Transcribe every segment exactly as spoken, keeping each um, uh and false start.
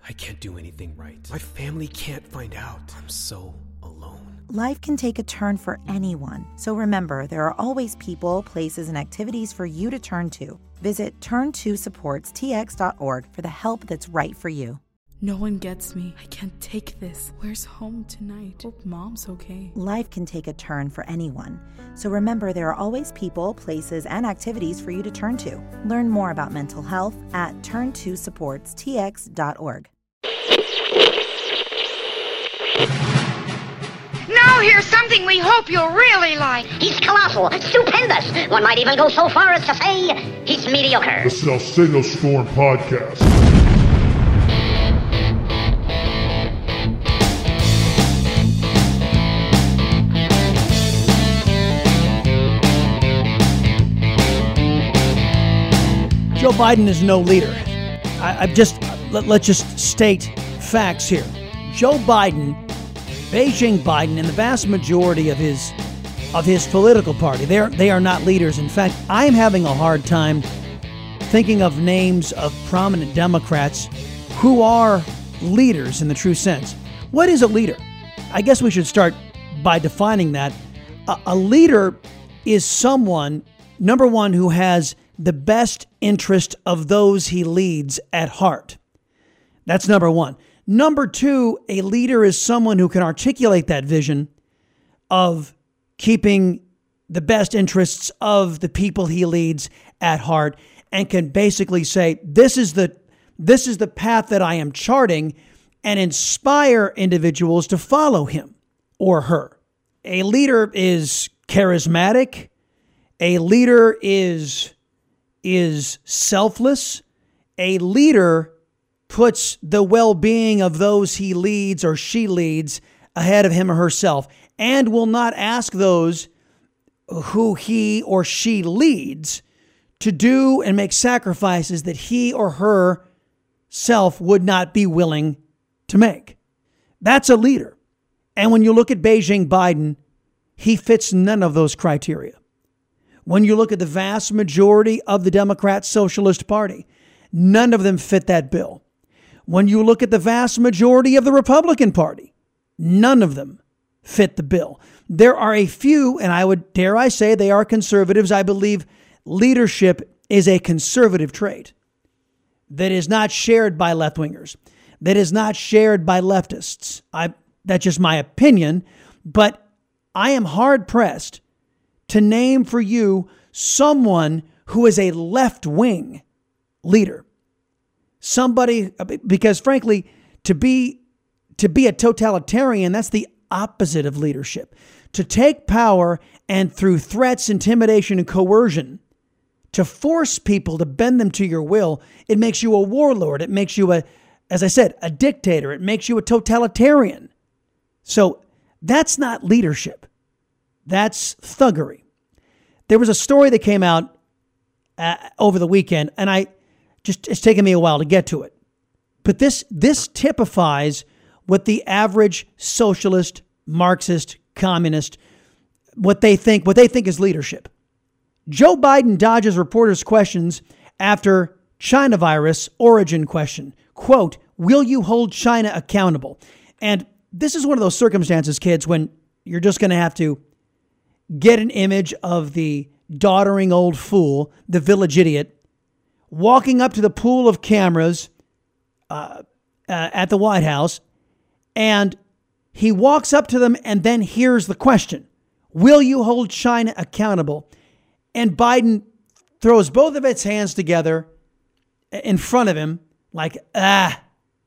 I can't do anything right. My family can't find out. I'm so alone. Life can take a turn for anyone. So remember, there are always people, places, and activities for you to turn to. Visit turn to supports t x dot org for the help that's right for you. No one gets me. I can't take this. Where's home tonight? Hope mom's okay. Life can take a turn for anyone. So remember, there are always people, places, and activities for you to turn to. Learn more about mental health at turn to supports t x dot org. Now here's something we hope you'll really like. He's colossal, stupendous. One might even go so far as to say he's mediocre. The Salcedo Storm Podcast. Joe Biden is no leader. I, I've just let, let's just state facts here. Joe Biden, Beijing Biden, and the vast majority of his of his political party, they are they are not leaders. In fact, I'm having a hard time thinking of names of prominent Democrats who are leaders in the true sense. What is a leader? I guess we should start by defining that. A, a leader is someone, number one, who has the best interest of those he leads at heart. That's number one. Number two, a leader is someone who can articulate that vision of keeping the best interests of the people he leads at heart and can basically say, this is the this is the path that I am charting, and inspire individuals to follow him or her. A leader is charismatic. A leader is is selfless. A leader puts the well-being of those he leads or she leads ahead of him or herself, and will not ask those who he or she leads to do and make sacrifices that he or her self would not be willing to make. That's a leader. And when you look at Beijing Biden, he fits none of those criteria. When you look at the vast majority of the Democrat Socialist Party, none of them fit that bill. When you look at the vast majority of the Republican Party, none of them fit the bill. There are a few, and I would dare I say they are conservatives. I believe leadership is a conservative trait that is not shared by left-wingers, that is not shared by leftists. I, that's just my opinion, but I am hard-pressed to name for you someone who is a left-wing leader. Somebody, because frankly, to be to be a totalitarian, that's the opposite of leadership. To take power and through threats, intimidation, and coercion, to force people to bend them to your will, it makes you a warlord. It makes you a, as I said, a dictator. It makes you a totalitarian. So that's not leadership. That's thuggery. There was a story that came out uh, over the weekend, and I just it's taken me a while to get to it. But this this typifies what the average socialist, Marxist, communist, what they think, what they think is leadership. Joe Biden dodges reporters' questions after China virus origin question. Quote, will you hold China accountable? And this is one of those circumstances, kids, when you're just going to have to get an image of the doddering old fool, the village idiot, walking up to the pool of cameras uh, uh, at the White House, and he walks up to them and then hears the question, will you hold China accountable? And Biden throws both of its hands together in front of him like, ah,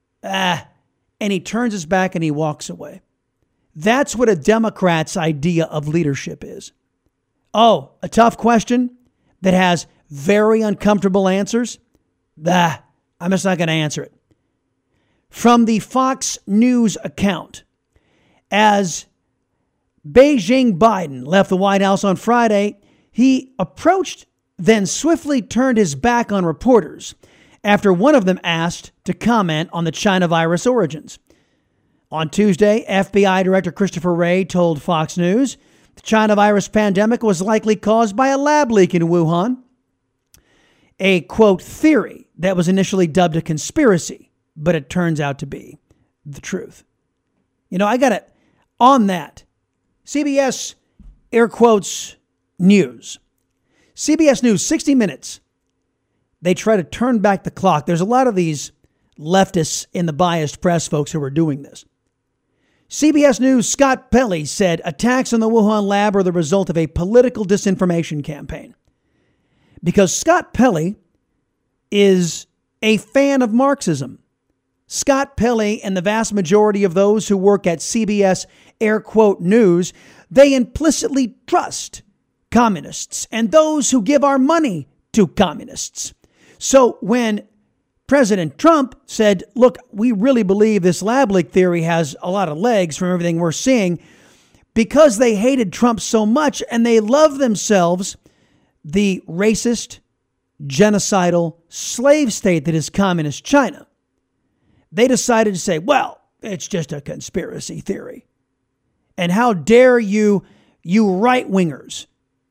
ah, and he turns his back and he walks away. That's what a Democrat's idea of leadership is. Oh, a tough question that has very uncomfortable answers? Ah, I'm just not going to answer it. From the Fox News account, as Beijing Biden left the White House on Friday, he approached, then swiftly turned his back on reporters after one of them asked to comment on the China virus origins. On Tuesday, F B I Director Christopher Wray told Fox News the China virus pandemic was likely caused by a lab leak in Wuhan, a, quote, theory that was initially dubbed a conspiracy, but it turns out to be the truth. You know, I got it on that. C B S, air quotes, news. C B S News, sixty minutes. They try to turn back the clock. There's a lot of these leftists in the biased press folks who are doing this. C B S News' Scott Pelley said attacks on the Wuhan lab are the result of a political disinformation campaign. Because Scott Pelley is a fan of Marxism. Scott Pelley and the vast majority of those who work at C B S air quote news, they implicitly trust communists and those who give our money to communists. So when President Trump said, look, we really believe this lab leak theory has a lot of legs from everything we're seeing, because they hated Trump so much and they love themselves, the racist, genocidal slave state that is communist China. They decided to say, well, it's just a conspiracy theory. And how dare you, you right-wingers,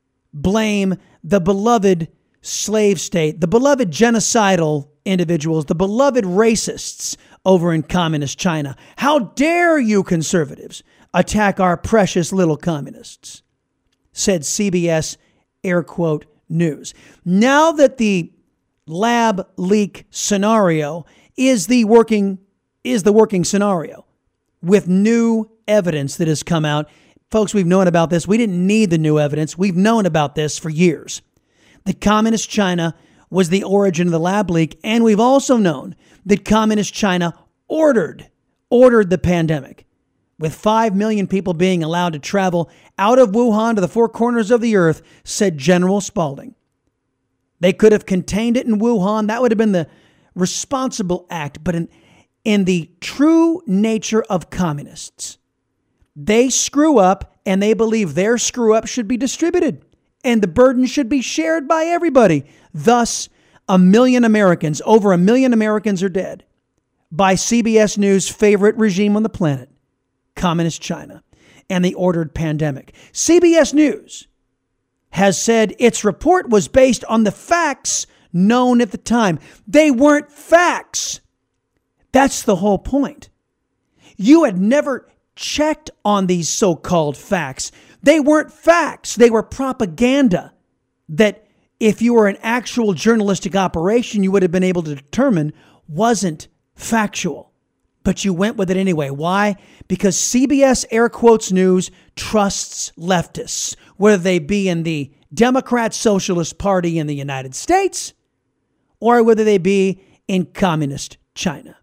blame the beloved slave state, the beloved genocidal individuals, the beloved racists over in communist China. How dare you conservatives attack our precious little communists, said C B S air quote news. Now that the lab leak scenario is the working is the working scenario with new evidence that has come out. Folks, we've known about this. We didn't need the new evidence. We've known about this for years. That communist China was the origin of the lab leak, and we've also known that communist China ordered ordered the pandemic, with five million people being allowed to travel out of Wuhan to the four corners of the earth, said General Spalding. They could have contained it in Wuhan. That would have been the responsible act. But in, in the true nature of communists, they screw up and they believe their screw up should be distributed and the burden should be shared by everybody. Thus, a million Americans, over a million Americans are dead by C B S News' favorite regime on the planet, Communist China, and the ordered pandemic. C B S News has said its report was based on the facts known at the time. They weren't facts. That's the whole point. You had never checked on these so-called facts. They weren't facts. They were propaganda that, if you were an actual journalistic operation, you would have been able to determine wasn't factual. But you went with it anyway. Why? Because C B S air quotes news trusts leftists, whether they be in the Democrat Socialist Party in the United States or whether they be in communist China.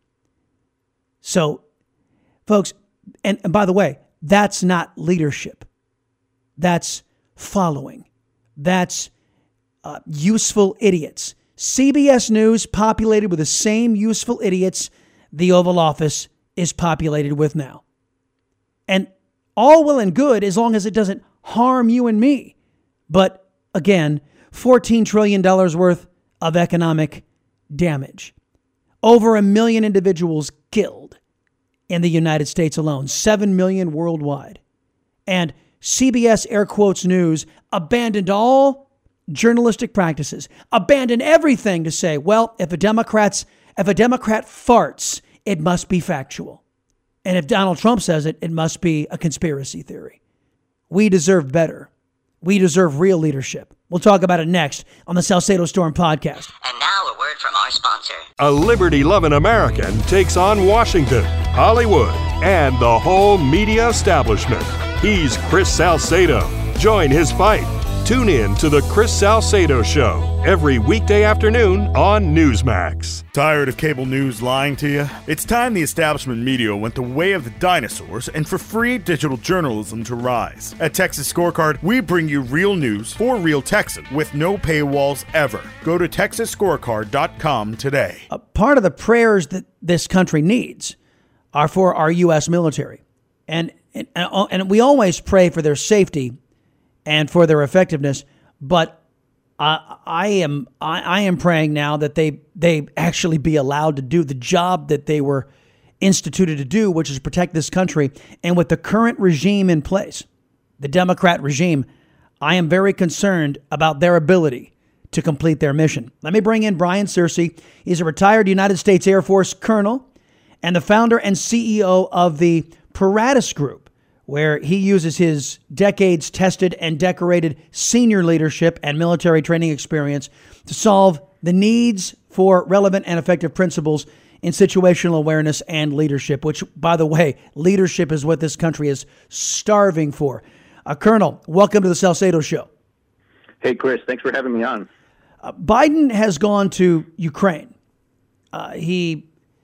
So, folks, and, and by the way, that's not leadership. That's following. That's uh, useful idiots. C B S News populated with the same useful idiots the Oval Office is populated with now. And all well and good as long as it doesn't harm you and me. But again, fourteen trillion dollars worth of economic damage. Over a million individuals killed in the United States alone. Seven million worldwide. And C B S air quotes news abandoned all journalistic practices, abandoned everything to say, well, if a Democrat's If a Democrat farts, it must be factual. And if Donald Trump says it, it must be a conspiracy theory. We deserve better. We deserve real leadership. We'll talk about it next on the Salcedo Storm podcast. And now a word from our sponsor. A liberty-loving American takes on Washington, Hollywood, and the whole media establishment. He's Chris Salcedo. Join his fight. Tune in to The Chris Salcedo Show every weekday afternoon on Newsmax. Tired of cable news lying to you? It's time the establishment media went the way of the dinosaurs and for free digital journalism to rise. At Texas Scorecard, we bring you real news for real Texans with no paywalls ever. Go to texas scorecard dot com today. A part of the prayers that this country needs are for our U S military. And, and, and we always pray for their safety and for their effectiveness, but I, I am I, I am praying now that they they actually be allowed to do the job that they were instituted to do, which is protect this country. And with the current regime in place, the Democrat regime, I am very concerned about their ability to complete their mission. Let me bring in Brian Searcy. He's a retired United States Air Force colonel. and the founder and C E O of the Paratus Group, where he uses his decades-tested and decorated senior leadership and military training experience to solve the needs for relevant and effective principles in situational awareness and leadership, which, by the way, leadership is what this country is starving for. Uh, Colonel, welcome to the Salcedo Show. Hey, Chris, thanks for having me on. Uh, Biden has gone to Ukraine. Uh, he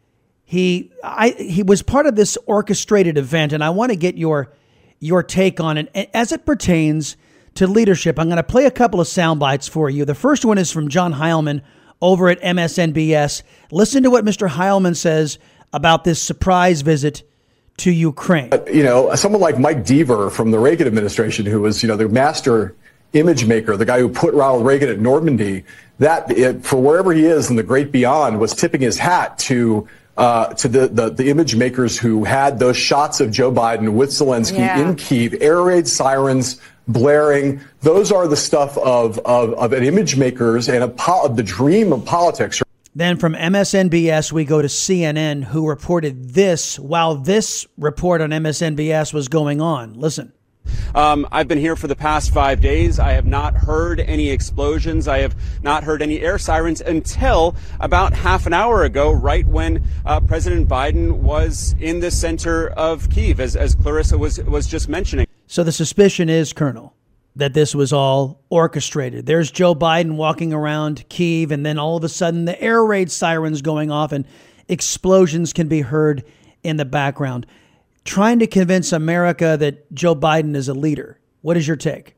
he I he was part of this orchestrated event, and I want to get your your take on it as it pertains to leadership. I'm going to play a couple of sound bites for you. The first one is from John Heilman over at M S N B S. Listen to what Mister Heilman says about this surprise visit to Ukraine. You know, someone like Mike Deaver from the Reagan administration, who was, you know, the master image maker, the guy who put Ronald Reagan at Normandy, that it, for wherever he is in the great beyond, was tipping his hat to uh, to the, the, the image makers who had those shots of Joe Biden with Zelensky yeah. in Kyiv, air raid sirens blaring. Those are the stuff of, of, of an image makers and a po- of the dream of politics. Then from M S N B S, we go to C N N, who reported this while this report on M S N B S was going on. Listen. Um, I've been here for the past five days. I have not heard any explosions. I have not heard any air sirens until about half an hour ago, right when uh, President Biden was in the center of Kyiv, as, as Clarissa was, was just mentioning. So the suspicion is, Colonel, that this was all orchestrated. There's Joe Biden walking around Kyiv, and then all of a sudden the air raid sirens going off and explosions can be heard in the background. Trying to convince America that Joe Biden is a leader. What is your take?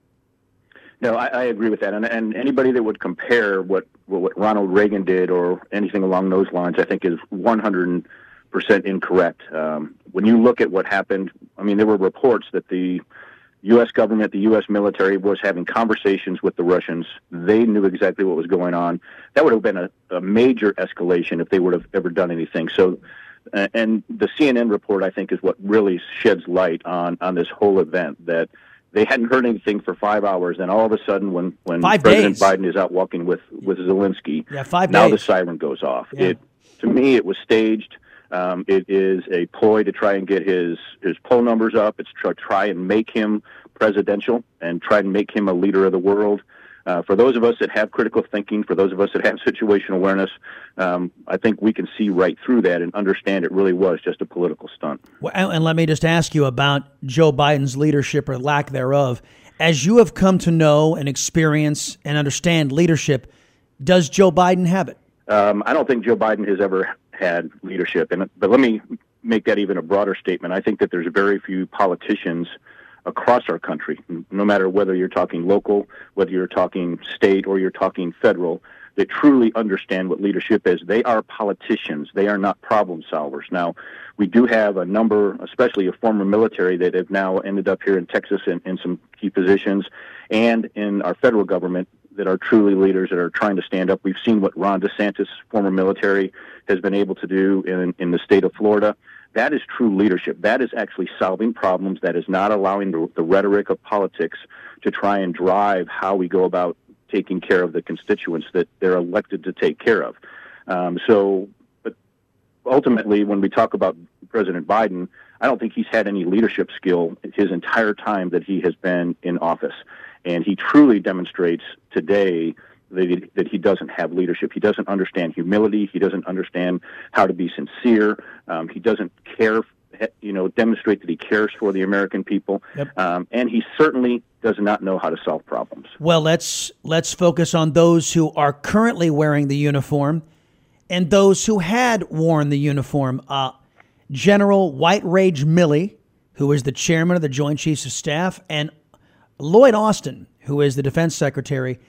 No, I, I agree with that. And, and anybody that would compare what, what Ronald Reagan did or anything along those lines, I think is one hundred percent incorrect. Um, when you look at what happened, I mean, there were reports that the U S government, the U S military was having conversations with the Russians. They knew exactly what was going on. That would have been a, a major escalation if they would have ever done anything. So, uh, and the C N N report, I think, is what really sheds light on, on this whole event, that they hadn't heard anything for five hours. And all of a sudden, when, when President days. Biden is out walking with, with Zelensky, yeah, five now days. the siren goes off. Yeah. It, to me, it was staged. Um, it is a ploy to try and get his, his poll numbers up. It's to try and make him presidential and try and make him a leader of the world. Uh, for those of us that have critical thinking, for those of us that have situational awareness, um, I think we can see right through that and understand it really was just a political stunt. Well, and let me just ask you about Joe Biden's leadership or lack thereof. As you have come to know and experience and understand leadership, does Joe Biden have it? Um, I don't think Joe Biden has ever had leadership. And but let me make that even a broader statement. I think that there's very few politicians across our country, no matter whether you're talking local, whether you're talking state, or you're talking federal, that truly understand what leadership is. They are politicians. They are not problem solvers. Now, we do have a number, especially of former military, that have now ended up here in Texas in, in some key positions, and in our federal government, that are truly leaders that are trying to stand up. We've seen what Ron DeSantis, former military, has been able to do in, in the state of Florida. That is true leadership. That is actually solving problems. That is not allowing the, the rhetoric of politics to try and drive how we go about taking care of the constituents that they're elected to take care of. Um, so, but ultimately, when we talk about President Biden, I don't think he's had any leadership skill his entire time that he has been in office. And he truly demonstrates today that he, that he doesn't have leadership. He doesn't understand humility. He doesn't understand how to be sincere. Um, he doesn't care, you know, demonstrate that he cares for the American people. Yep. Um, and he certainly does not know how to solve problems. Well, let's let's focus on those who are currently wearing the uniform and those who had worn the uniform. Uh, General White Rage Milley, who is the chairman of the Joint Chiefs of Staff, and Lloyd Austin, who is the defense secretary.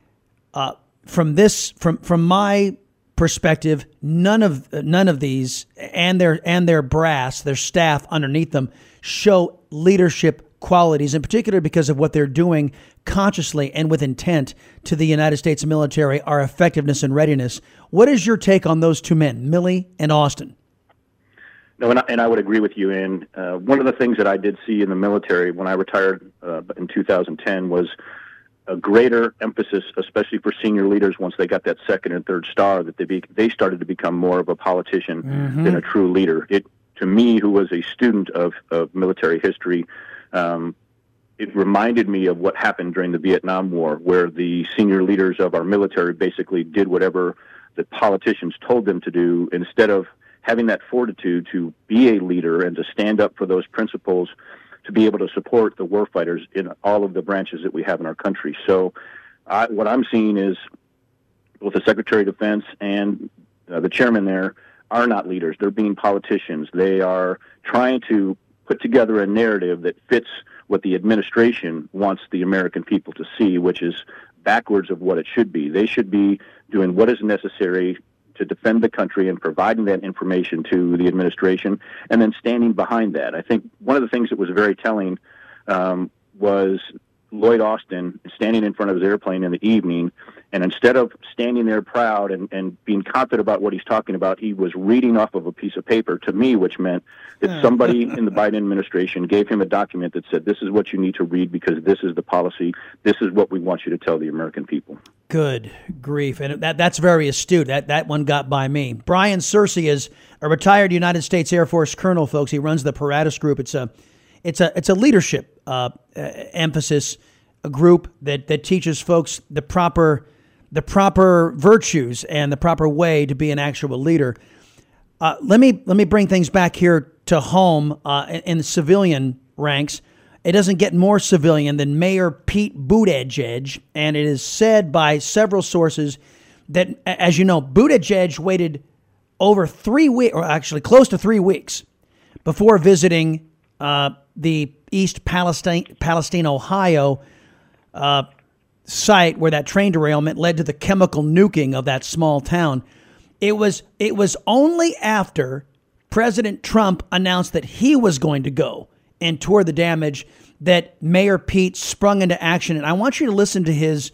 Uh, from this, from from my perspective, none of none of these and their and their brass, their staff underneath them, show leadership qualities, in particular because of what they're doing consciously and with intent to the United States military, our effectiveness and readiness. What is your take on those two men, Milley and Austin? No, and I, and I would agree with you. And uh, one of the things that I did see in the military when I retired uh, in two thousand ten was a greater emphasis, especially for senior leaders once they got that second and third star, that they be, they started to become more of a politician mm-hmm. than a true leader. It, to me, who was a student of, of military history, um, it reminded me of what happened during the Vietnam War, where the senior leaders of our military basically did whatever the politicians told them to do instead of having that fortitude to be a leader and to stand up for those principles to be able to support the warfighters in all of the branches that we have in our country. So I, what I'm seeing is both the Secretary of Defense and uh, the chairman there are not leaders. They're being politicians. They are trying to put together a narrative that fits what the administration wants the American people to see, which is backwards of what it should be. They should be doing what is necessary to defend the country and providing that information to the administration and then standing behind that. I think one of the things that was very telling um, was Lloyd Austin standing in front of his airplane in the evening, and instead of standing there proud and, and being confident about what he's talking about, he was reading off of a piece of paper to me, which meant that somebody in the Biden administration gave him a document that said, this is what you need to read because this is the policy. This is what we want you to tell the American people. Good grief. And that that's very astute. That that one got by me. Brian Searcy is a retired United States Air Force colonel, folks. He runs the Paratus Group. It's a it's a it's a leadership uh, uh, emphasis, a group that, that teaches folks the proper the proper virtues and the proper way to be an actual leader. Uh, let me let me bring things back here to home uh, in, in the civilian ranks. It doesn't get more civilian than Mayor Pete Buttigieg, and it is said by several sources that, as you know, Buttigieg waited over three weeks, or actually close to three weeks, before visiting uh, the East Palestine, Palestine, Ohio uh, site where that train derailment led to the chemical nuking of that small town. It was it was only after President Trump announced that he was going to go and tour the damage that Mayor Pete sprung into action. And I want you to listen to his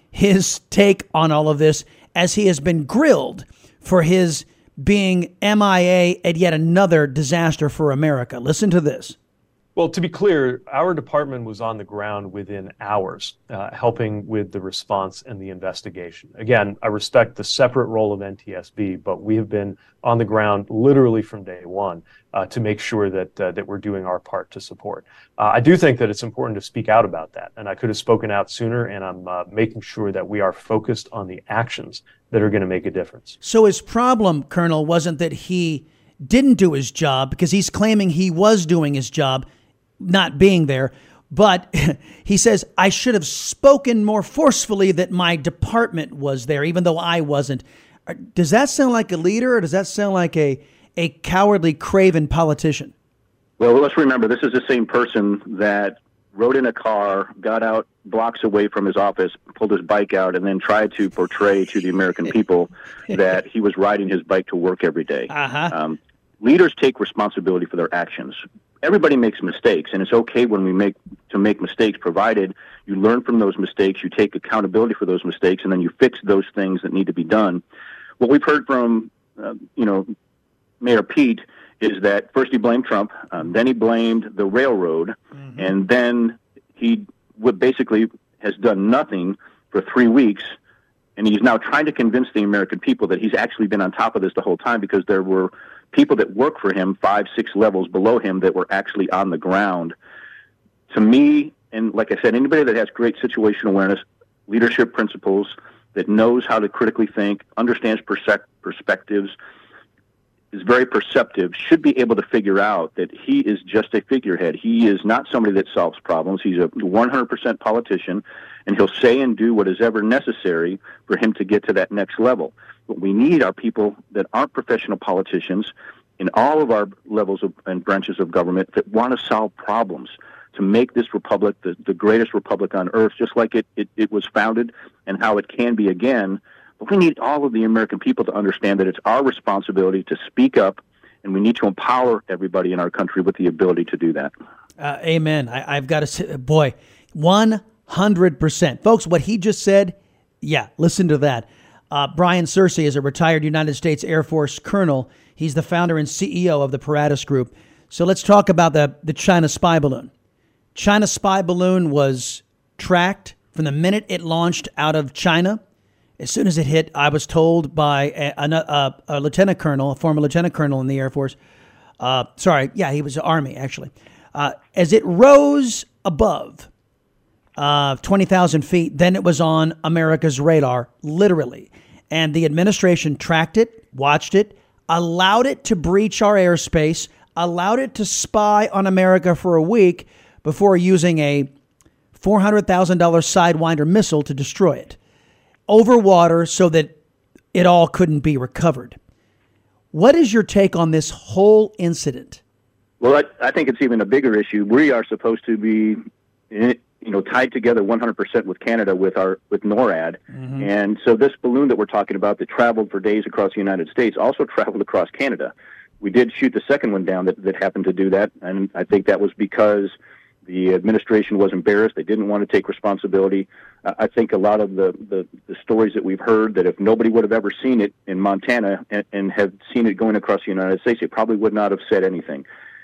his take on all of this as he has been grilled for his being M I A at yet another disaster for America. Listen to this. Well, to be clear, our department was on the ground within hours, uh, helping with the response and the investigation. Again, I respect the separate role of N T S B, but we have been on the ground literally from day one uh, to make sure that uh, that we're doing our part to support. Uh, I do think that it's important to speak out about that, and I could have spoken out sooner, and I'm uh, making sure that we are focused on the actions that are going to make a difference. So his problem, Colonel, wasn't that he didn't do his job, because he's claiming he was doing his job, not being there. But he says, I should have spoken more forcefully that my department was there, even though I wasn't. Does that sound like a leader, or does that sound like a, a cowardly, craven politician? Well, let's remember, this is the same person that rode in a car, got out blocks away from his office, pulled his bike out, and then tried to portray to the American people that he was riding his bike to work every day. Uh-huh. Um, leaders take responsibility for their actions. Everybody makes mistakes, and it's okay when we make to make mistakes, provided you learn from those mistakes, you take accountability for those mistakes, and then you fix those things that need to be done. What we've heard from, uh, you know, Mayor Pete is that first he blamed Trump, um, then he blamed the railroad, mm-hmm. and then he would basically has done nothing for three weeks, and he's now trying to convince the American people that he's actually been on top of this the whole time, because there were people that work for him five, six levels below him that were actually on the ground. To me, and like I said, anybody that has great situational awareness, leadership principles, that knows how to critically think, understands perse- perspectives, is very perceptive, should be able to figure out that he is just a figurehead. He is not somebody that solves problems. He's a one hundred percent politician, and he'll say and do what is ever necessary for him to get to that next level. What we need are people that aren't professional politicians in all of our levels of, and branches of government that want to solve problems, to make this republic the, the greatest republic on earth, just like it, it, it was founded and how it can be again. But we need all of the American people to understand that it's our responsibility to speak up, and we need to empower everybody in our country with the ability to do that. Uh, amen. I, I've got to say, boy, one hundred percent. Folks, what he just said, yeah, listen to that. Uh, Brian Searcy is a retired United States Air Force colonel. He's the founder and C E O of the Paratus Group. So let's talk about the, the China spy balloon. China spy balloon was tracked from the minute it launched out of China. As soon as it hit, I was told by a, a, a lieutenant colonel, a former lieutenant colonel in the Air Force. Uh, sorry, yeah, he was the Army, actually. Uh, as it rose above uh, twenty thousand feet, then it was on America's radar, literally. And the administration tracked it, watched it, allowed it to breach our airspace, allowed it to spy on America for a week before using a four hundred thousand dollars Sidewinder missile to destroy it over water so that it all couldn't be recovered. What is your take on this whole incident? Well, I, I think it's even a bigger issue. We are supposed to be, you know, tied together one hundred percent with Canada with our with NORAD, mm-hmm. and so this balloon that we're talking about that traveled for days across the United States also traveled across Canada. We did shoot the second one down that, that happened to do that, and I think that was because the administration was embarrassed. They didn't want to take responsibility. Uh, I think a lot of the, the, the stories that we've heard that if nobody would have ever seen it in Montana and, and have seen it going across the United States, they probably would not have said anything.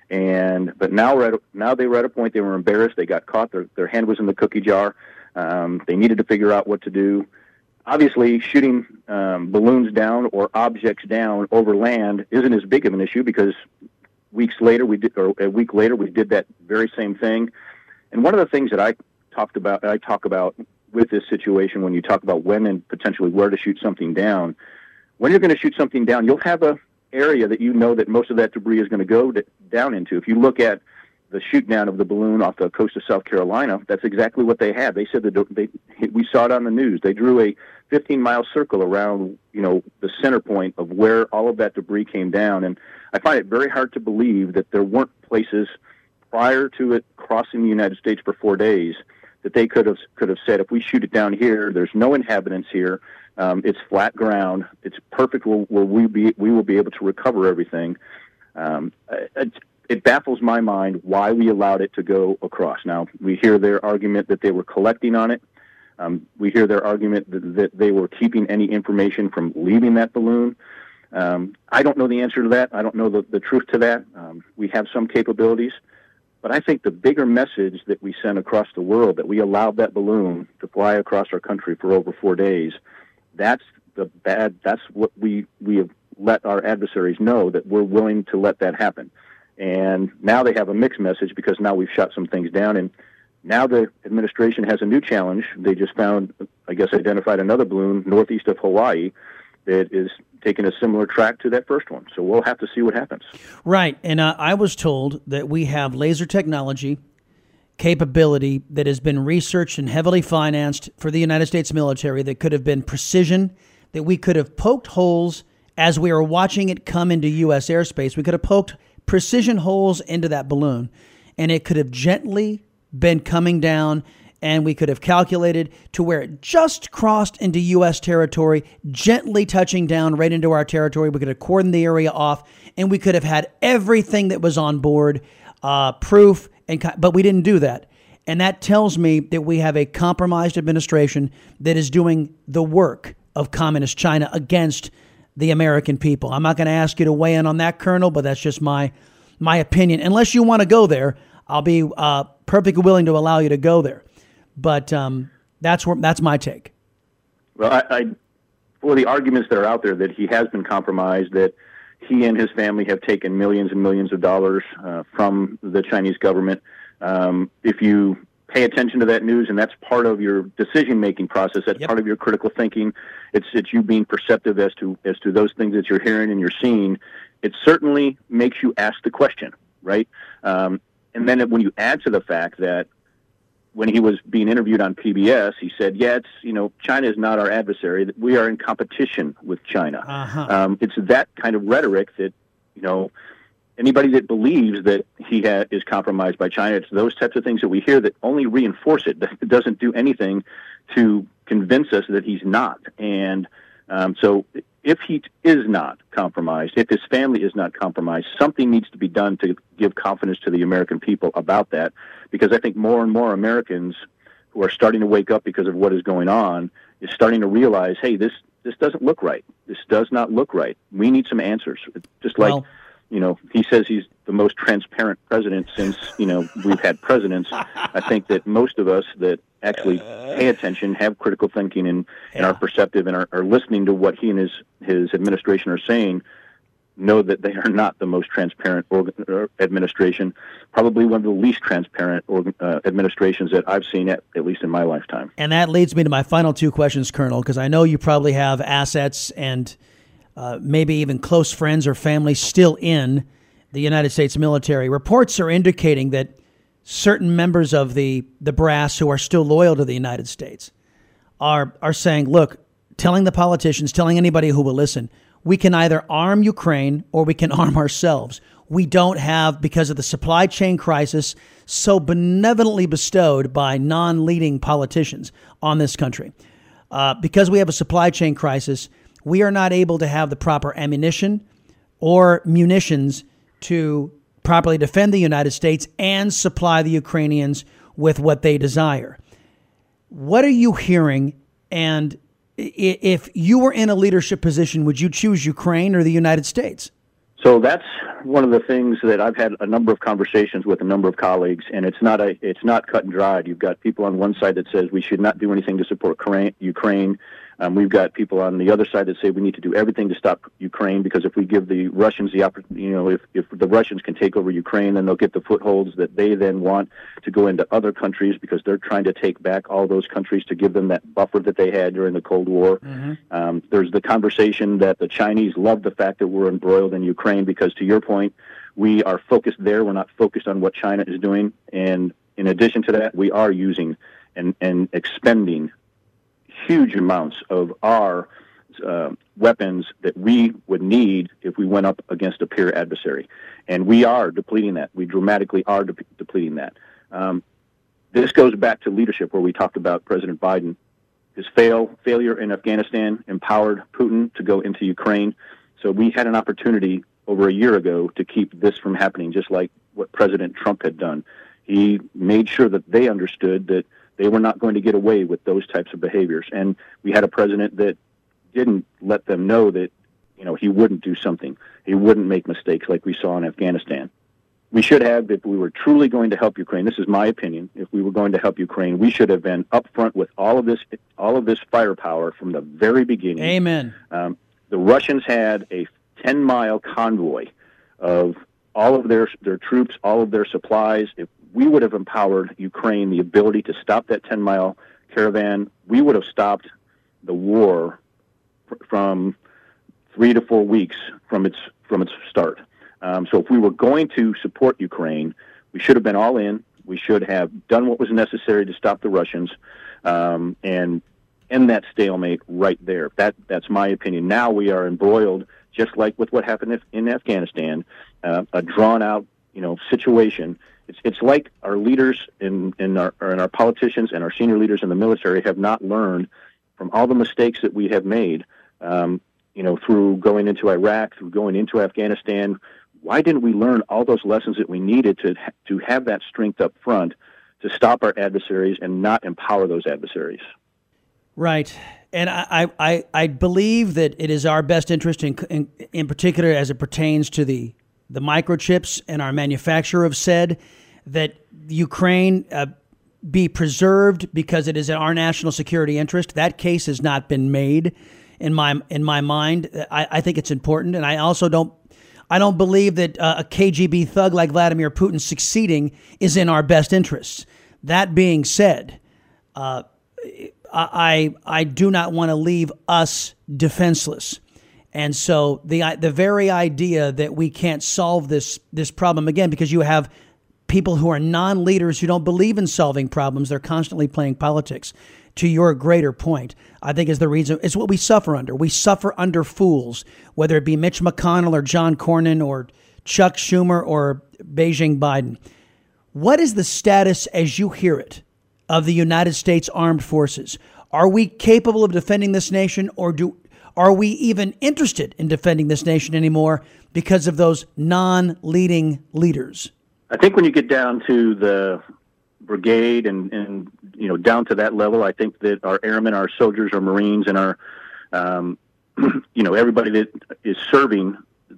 And but now we're at a, now they were at a point they were embarrassed. They got caught. Their their hand was in the cookie jar. Um, they needed to figure out what to do. Obviously, shooting um, balloons down or objects down over land isn't as big of an issue because weeks later we did, or a week later we did that very same thing. And one of the things that I talked about, I talk about with this situation, when you talk about when and potentially where to shoot something down, when you're going to shoot something down, you'll have a area that you know that most of that debris is going to go to, down into. If you look at the shoot down of the balloon off the coast of South Carolina, that's exactly what they had. They said that they, we saw it on the news. They drew a fifteen mile circle around, you know, the center point of where all of that debris came down. And I find it very hard to believe that there weren't places prior to it crossing the United States for four days that they could have could have said, if we shoot it down here, there's no inhabitants here. Um, it's flat ground. It's perfect where, where we be we will be able to recover everything. Um, it, it baffles my mind why we allowed it to go across. Now, we hear their argument that they were collecting on it. Um, we hear their argument that, that they were keeping any information from leaving that balloon. Um, I don't know the answer to that. I don't know the, the truth to that. Um, we have some capabilities. But I think the bigger message that we sent across the world, that we allowed that balloon to fly across our country for over four days, that's the bad, that's what we, we have let our adversaries know, that we're willing to let that happen. And now they have a mixed message because now we've shot some things down, and now the administration has a new challenge. They just found, I guess, identified another balloon northeast of Hawaii that is taking a similar track to that first one. So we'll have to see what happens. Right. And uh, I was told that we have laser technology capability that has been researched and heavily financed for the United States military that could have been precision, that we could have poked holes as we were watching it come into U S airspace. We could have poked precision holes into that balloon, and it could have gently been coming down, and we could have calculated to where it just crossed into U S territory, gently touching down right into our territory. We could have cordoned the area off, and we could have had everything that was on board, uh, proof, and but we didn't do that. And that tells me that we have a compromised administration that is doing the work of communist China against the American people. I'm not going to ask you to weigh in on that, Colonel, but that's just my my opinion. Unless you want to go there, I'll be uh, perfectly willing to allow you to go there. But um, that's where, that's my take. Well, I, I, for the arguments that are out there that he has been compromised, that he and his family have taken millions and millions of dollars uh, from the Chinese government. Um, if you pay attention to that news, and that's part of your decision-making process, that's yep. part of your critical thinking, it's it's you being perceptive as to as to those things that you're hearing and you're seeing, it certainly makes you ask the question, right? Um, and then when you add to the fact that when he was being interviewed on P B S, he said, yeah, it's, you know, China is not our adversary. We are in competition with China. Uh-huh. Um, it's that kind of rhetoric that, you know, anybody that believes that he ha- is compromised by China, it's those types of things that we hear that only reinforce it. It doesn't do anything to convince us that he's not. And um, so if he is not compromised, if his family is not compromised, something needs to be done to give confidence to the American people about that, because I think more and more Americans who are starting to wake up because of what is going on is starting to realize, hey, this, this doesn't look right. This does not look right. We need some answers. Just like... Well, you know, he says he's the most transparent president since, you know, we've had presidents. I think that most of us that actually pay attention, have critical thinking, and, yeah. and are perceptive and are, are listening to what he and his, his administration are saying, know that they are not the most transparent organ, administration, probably one of the least transparent organ, uh, administrations that I've seen, at, at least in my lifetime. And that leads me to my final two questions, Colonel, because I know you probably have assets and uh, maybe even close friends or family still in the United States military. Reports are indicating that certain members of the, the brass who are still loyal to the United States are are saying, look, telling the politicians, telling anybody who will listen, we can either arm Ukraine or we can arm ourselves. We don't have, because of the supply chain crisis so benevolently bestowed by non-leading politicians on this country. Uh, because we have a supply chain crisis, we are not able to have the proper ammunition or munitions to properly defend the United States and supply the Ukrainians with what they desire. What are you hearing? And if you were in a leadership position, would you choose Ukraine or the United States? So that's one of the things that I've had a number of conversations with a number of colleagues, and it's not a it's not cut and dried. You've got people on one side that says we should not do anything to support Ukraine. Um, we've got people on the other side that say we need to do everything to stop Ukraine, because if we give the Russians the opportunity, you know, if, if the Russians can take over Ukraine, then they'll get the footholds that they then want to go into other countries, because they're trying to take back all those countries to give them that buffer that they had during the Cold War. Mm-hmm. Um, there's the conversation that the Chinese love the fact that we're embroiled in Ukraine, because to your point, we are focused there. We're not focused on what China is doing. And in addition to that, we are using and, and expending huge amounts of our uh, weapons that we would need if we went up against a peer adversary. And we are depleting that. We dramatically are de- depleting that. Um, this goes back to leadership, where we talked about President Biden. His fail, failure in Afghanistan empowered Putin to go into Ukraine. So we had an opportunity over a year ago to keep this from happening, just like what President Trump had done. He made sure that they understood that they were not going to get away with those types of behaviors. And we had a president that didn't let them know that, you know, he wouldn't do something. He wouldn't make mistakes like we saw in Afghanistan. We should have, if we were truly going to help Ukraine, this is my opinion, if we were going to help Ukraine, we should have been upfront with all of this, all of this firepower from the very beginning. Amen. Um, the Russians had a ten-mile convoy of all of their their troops, all of their supplies. If we would have empowered Ukraine the ability to stop that ten-mile caravan, we would have stopped the war from three to four weeks from its from its start. Um, so if we were going to support Ukraine, we should have been all in. We should have done what was necessary to stop the Russians um, and end that stalemate right there. That That's my opinion. Now we are embroiled, just like with what happened in Afghanistan, uh, a drawn-out, you know, situation. It's it's like our leaders in in our and our politicians and our senior leaders in the military have not learned from all the mistakes that we have made. Um, you know, through going into Iraq, through going into Afghanistan. Why didn't we learn all those lessons that we needed to to have that strength up front to stop our adversaries and not empower those adversaries? Right. And I, I, I believe that it is our best interest, in, in in particular as it pertains to the, the microchips and our manufacture of said, that Ukraine uh, be preserved because it is in our national security interest. That case has not been made in my in my mind. I, I think it's important. And I also don't I don't believe that uh, a K G B thug like Vladimir Putin succeeding is in our best interests. That being said, uh, I I do not want to leave us defenseless. And so the the very idea that we can't solve this this problem, again, because you have people who are non-leaders who don't believe in solving problems, they're constantly playing politics. To your greater point, I think is the reason, it's what we suffer under. We suffer under fools, whether it be Mitch McConnell or John Cornyn or Chuck Schumer or Beijing Biden. What is the status, as you hear it, of the United States Armed Forces? Are we capable of defending this nation, or do are we even interested in defending this nation anymore because of those non-leading leaders? I think when you get down to the brigade and, and you know, down to that level, I think that our airmen, our soldiers, our Marines, and our, um, you know, everybody that is serving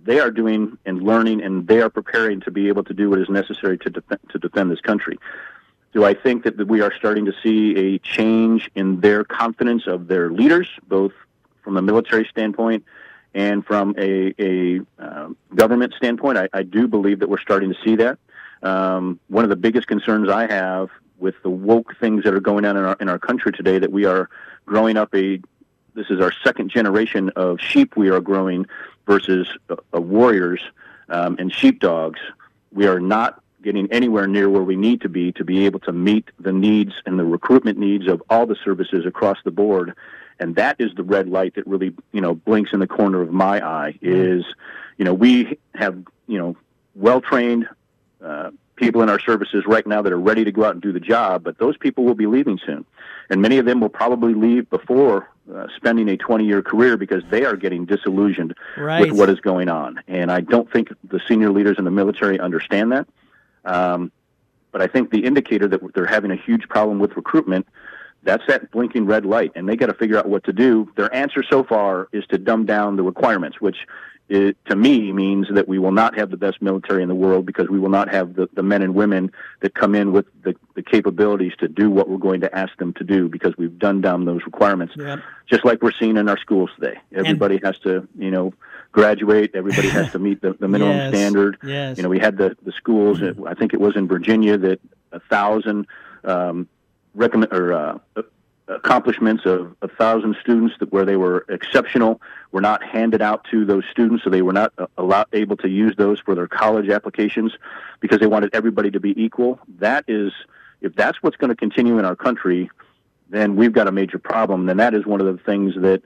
they are doing and learning, and they are preparing to be able to do what is necessary to def- to defend this country. Do I think that we are starting to see a change in their confidence of their leaders, both from a military standpoint and from a, a uh, government standpoint? I, I do believe that we're starting to see that. Um, one of the biggest concerns I have with the woke things that are going on in our, in our country today, that we are growing up a, this is our second generation of sheep we are growing versus uh, uh, warriors um, and sheepdogs. We are not getting anywhere near where we need to be to be able to meet the needs and the recruitment needs of all the services across the board. And that is the red light that really, you know, blinks in the corner of my eye is, you know, we have, you know, well-trained uh, people in our services right now that are ready to go out and do the job, but those people will be leaving soon. And many of them will probably leave before uh, spending a twenty-year career because they are getting disillusioned right. with what is going on. And I don't think the senior leaders in the military understand that. Um, but I think the indicator that they're having a huge problem with recruitment, that's that blinking red light, and they got to figure out what to do. Their answer so far is to dumb down the requirements, which it, to me means that we will not have the best military in the world because we will not have the, the men and women that come in with the, the capabilities to do what we're going to ask them to do because we've done down those requirements, yep. just like we're seeing in our schools today. Everybody and, has to, you know, graduate. Everybody has to meet the, the minimum yes, standard. Yes. You know, we had the, the schools, mm-hmm. I think it was in Virginia, that a thousand um, recommend or uh, accomplishments of a thousand students that where they were exceptional were not handed out to those students, so they were not uh, allowed, able to use those for their college applications because they wanted everybody to be equal. That is, if that's what's going to continue in our country, then we've got a major problem. Then that is one of the things that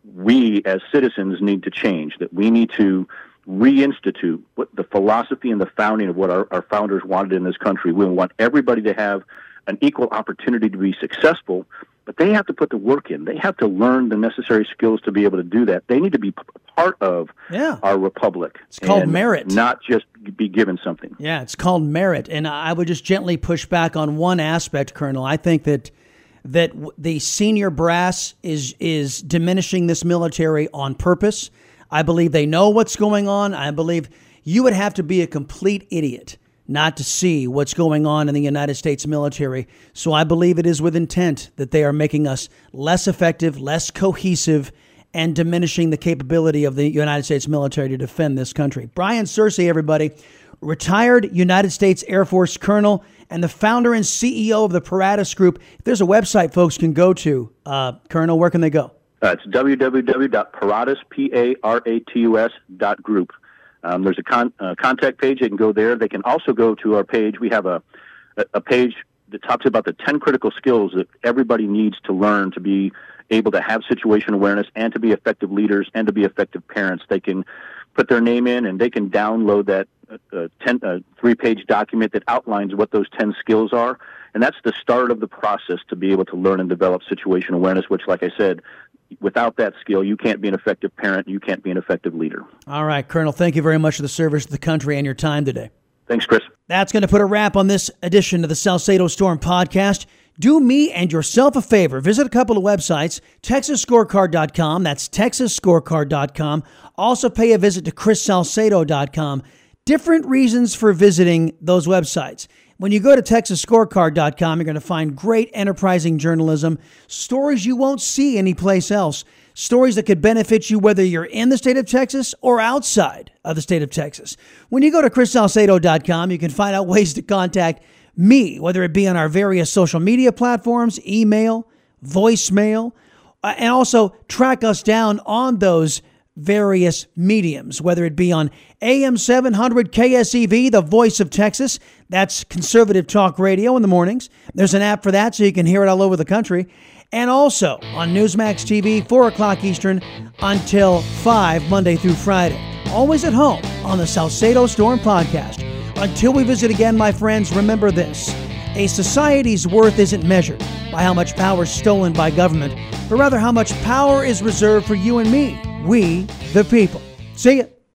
we as citizens need to change, that we need to reinstitute what the philosophy and the founding of what our, our founders wanted in this country. We want everybody to have an equal opportunity to be successful, but they have to put the work in. They have to learn the necessary skills to be able to do that. They need to be p- part of yeah. our republic. It's called and merit. Not just be given something. Yeah, it's called merit. And I would just gently push back on one aspect, Colonel. I think that that the senior brass is is diminishing this military on purpose. I believe they know what's going on. I believe you would have to be a complete idiot not to see what's going on in the United States military. So I believe it is with intent that they are making us less effective, less cohesive, and diminishing the capability of the United States military to defend this country. Brian Searcy, everybody, retired United States Air Force colonel and the founder and C E O of the Paratus Group. If there's a website folks can go to, uh, Colonel, where can they go? Uh, it's w w w dot paratus, P A R A T U S, dot group. Um, there's a con- uh, contact page. They can go there. They can also go to our page. We have a, a page that talks about the ten critical skills that everybody needs to learn to be able to have situation awareness and to be effective leaders and to be effective parents. They can put their name in and they can download that uh, ten, uh, three-page document that outlines what those ten skills are. And that's the start of the process to be able to learn and develop situation awareness, which, like I said, without that skill, you can't be an effective parent. You can't be an effective leader. All right, Colonel, thank you very much for the service to the country and your time today. Thanks, Chris. That's going to put a wrap on this edition of the Salcedo Storm podcast. Do me and yourself a favor. Visit a couple of websites, texas scorecard dot com. That's texas scorecard dot com. Also pay a visit to chris salcedo dot com. Different reasons for visiting those websites. When you go to texas scorecard dot com, you're going to find great enterprising journalism, stories you won't see anyplace else, stories that could benefit you whether you're in the state of Texas or outside of the state of Texas. When you go to chris salcedo dot com, you can find out ways to contact me, whether it be on our various social media platforms, email, voicemail, uh, and also track us down on those various mediums, whether it be on A M seven hundred K S E V, the voice of Texas. That's conservative talk radio in the mornings. There's an app for that so you can hear it all over the country. And also on Newsmax T V, four o'clock Eastern until five, Monday through Friday. Always at home on the Salcedo Storm podcast. Until we visit again, my friends, remember this. A society's worth isn't measured by how much power is stolen by government, but rather how much power is reserved for you and me, we, the people. See ya.